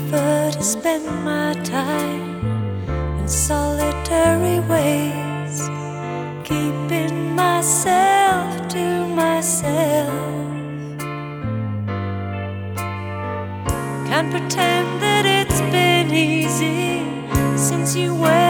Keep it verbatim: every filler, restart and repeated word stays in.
prefer to spend my time in solitary ways, keeping myself to myself. Can't pretend that it's been easy since you went